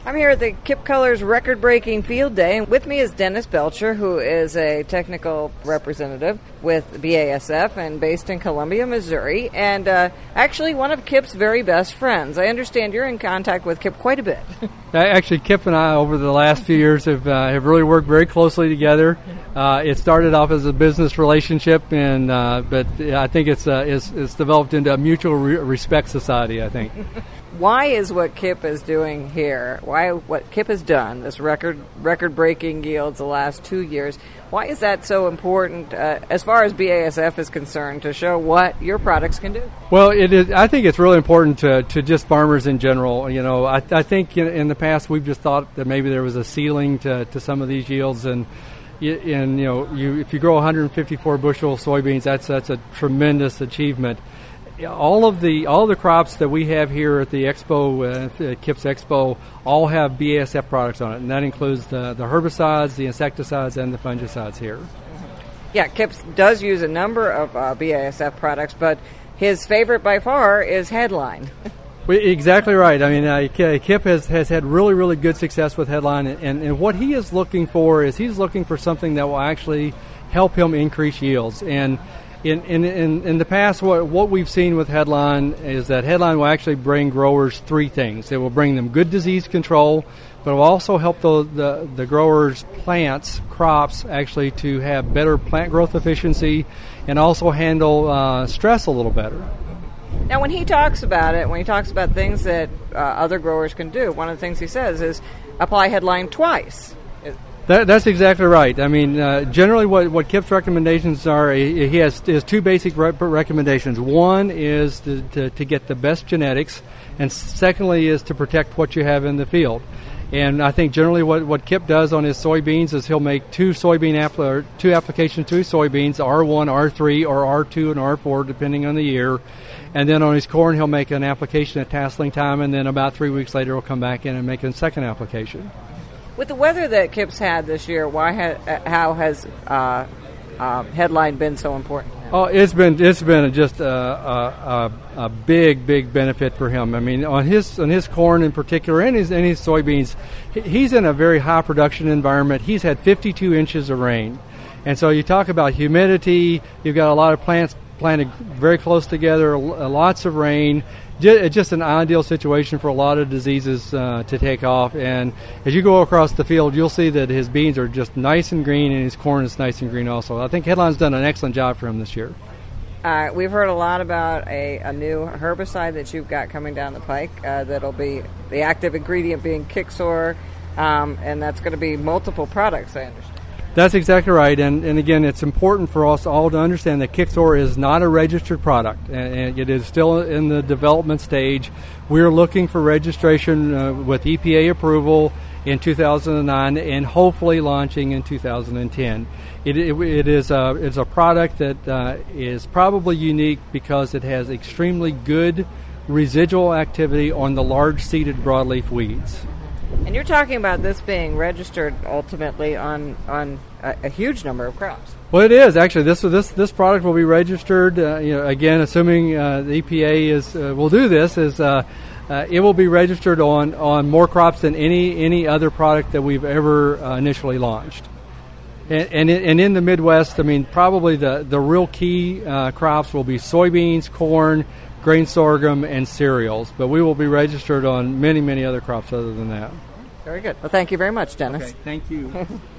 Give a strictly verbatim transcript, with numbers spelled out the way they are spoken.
I'm here at the Kip Colors record-breaking field day, and with me is Dennis Belcher, who is a technical representative with B A S F and based in Columbia, Missouri, and uh, actually one of Kip's very best friends. I understand you're in contact with Kip quite a bit. Actually, Kip and I, over the last few years, have uh, have really worked very closely together. Uh, it started off as a business relationship, and uh, but I think it's, uh, it's it's developed into a mutual re- respect society, I think. Why is what Kip is doing here, why what Kip has done, this record, record-breaking yields the last two years, why is that so important uh, as far as B A S F is concerned to show what your products can do? Well, it is. I think it's really important to, to just farmers in general. You know, I, I think in, in the past we've just thought that maybe there was a ceiling to, to some of these yields, and and you know, you if you grow one hundred fifty-four bushel soybeans, that's that's a tremendous achievement. All of the all the crops that we have here at the Expo, uh, at Kip's Expo, all have B A S F products on it, and that includes the, the herbicides, the insecticides, and the fungicides here. Yeah, Kip does use a number of uh, B A S F products, but his favorite by far is Headline. Exactly right. I mean, uh, Kip has, has had really, really good success with Headline, and, and what he is looking for is he's looking for something that will actually help him increase yields. And In, in in in the past, what what we've seen with Headline is that Headline will actually bring growers three things. It will bring them good disease control, but it will also help the the, the growers' plants, crops, actually to have better plant growth efficiency and also handle uh, stress a little better. Now, when he talks about it, when he talks about things that uh, other growers can do, one of the things he says is apply Headline twice. That, that's exactly right. I mean, uh, generally what, what Kip's recommendations are, he, he has, he has two basic re- recommendations. One is to, to, to get the best genetics, and secondly is to protect what you have in the field. And I think generally what, what Kip does on his soybeans is he'll make two soybean app- or two applications to his soybeans, R one, R three, or R two and R four, depending on the year. And then on his corn, he'll make an application at tasseling time, and then about three weeks later, he'll come back in and make a second application. With the weather that Kip's had this year, why ha- how has uh, uh, Headline been so important? Oh, it's been it's been just a, a, a, a big big benefit for him. I mean, on his on his corn in particular, and his and his soybeans, he's in a very high production environment. He's had fifty-two inches of rain, and so you talk about humidity. You've got a lot of plants planted very close together, lots of rain. It's just an ideal situation for a lot of diseases uh, to take off. And as you go across the field, you'll see that his beans are just nice and green, and his corn is nice and green also. I think Headline's done an excellent job for him this year. Uh, we've heard a lot about a, a new herbicide that you've got coming down the pike uh, that'll be the active ingredient being Kixor, um, and that's going to be multiple products, I understand. That's exactly right, and, and again, it's important for us all to understand that Kixor is not a registered product, and, and it is still in the development stage. We're looking for registration uh, with E P A approval in two thousand nine and hopefully launching in two thousand ten. It, it, it is a, it's a product that uh, is probably unique because it has extremely good residual activity on the large-seeded broadleaf weeds. And you're talking about this being registered ultimately on on a, a huge number of crops. Well, it is actually. This this this product will be registered. Uh, you know, again, assuming uh, the E P A is uh, will do this, is uh, uh, it will be registered on, on more crops than any any other product that we've ever uh, initially launched. And and, it, and in the Midwest, I mean, probably the the real key uh, crops will be soybeans, corn, grain sorghum, and cereals, but we will be registered on many, many other crops other than that. Very good. Well, thank you very much, Dennis. Okay, thank you.